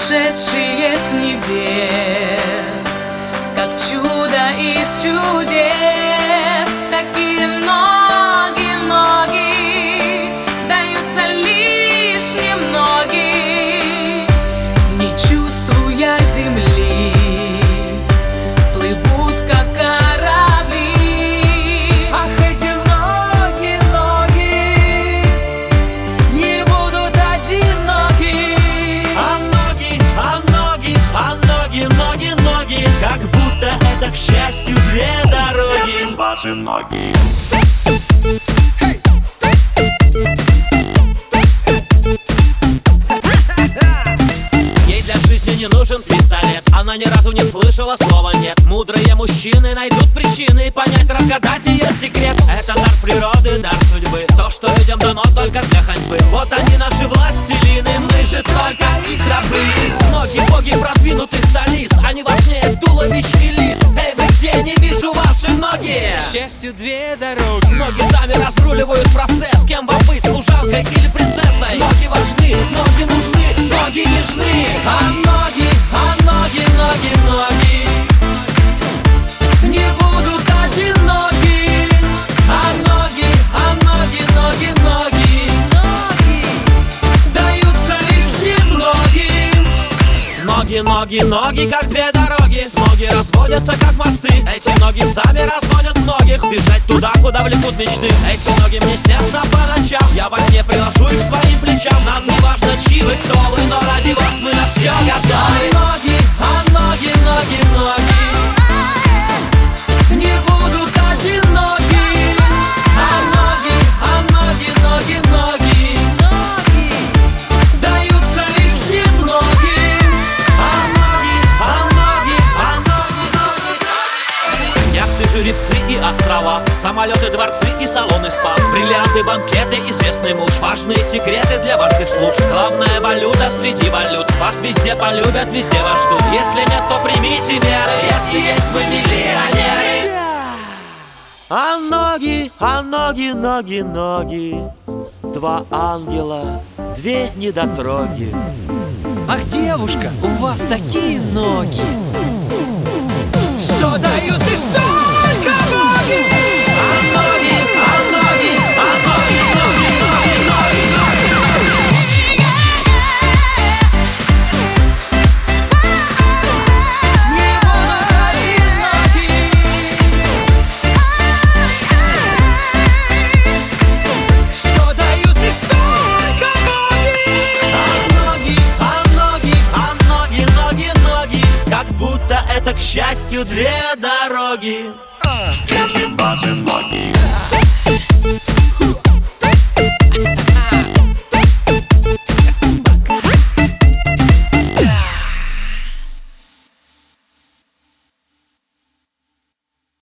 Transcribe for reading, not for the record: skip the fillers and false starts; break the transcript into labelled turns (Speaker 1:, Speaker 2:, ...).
Speaker 1: сошедшие с небес, как чудо из чудес. Такие ноги, ноги, даются лишь немногим, не чувствуя земли, плывут как корабли.
Speaker 2: Ах, эти ноги, ноги не будут одиноки.
Speaker 3: А ноги, а ноги, а ноги, ноги, ноги, как будто это, к счастью, две дороги.
Speaker 4: Держим ваши ноги.
Speaker 3: Ей для жизни не нужен пистолет, она ни разу не слышала слова «нет». Мудрые мужчины найдут причины понять, разгадать ее секрет. Это дар природы, дар судьбы, то, что людям дано только для ходьбы. Вот они наши властелины, мы же только их рабы. Ноги боги продвинутых столиц, они важнее туловищ и лиц. Эй, вы где? Не вижу ваши ноги.
Speaker 2: К счастью, две дороги.
Speaker 3: Ноги сами разруливают процесс, кем вам быть, служанкой или принцессой. Ноги важны, ноги нужны, ноги нежны.
Speaker 2: А ноги, ноги, ноги не будут одиноки. А ноги, ноги, ноги даются лишь немногим.
Speaker 3: Ноги, ноги, ноги, как две дороги. Ноги разводятся, как мосты. Эти ноги сами разводят многих. Бежать туда, куда влекут мечты. Эти ноги мне снятся по ночам. Я во сне приложу их к своим плечам. Нам не важно, чьи вы, кто вы, но ради вас мы на все готовы.
Speaker 2: А ноги, ноги не будут одиноки. А ноги, ноги даются лишь немногим.
Speaker 3: А ноги, яхты, жеребцы и острова, самолеты, дворцы и салоны спа, бриллианты, банкеты, известный муж, важные секреты для важных служб. Главная валюта среди валют, вас везде полюбят, везде вас ждут. Если нет, то примите меры, если есть, вы миллионеры. А ноги, ноги, ноги, два ангела, две недотроги.
Speaker 2: Ах, девушка, у вас такие ноги, что дают их только ноги.
Speaker 3: А ноги, ноги, ноги, ноги, ноги.
Speaker 2: Не будут одиноки. Что дают их только ноги.
Speaker 3: Ноги, ноги, как будто это, к счастью, две дороги.
Speaker 4: Держим ваши ноги.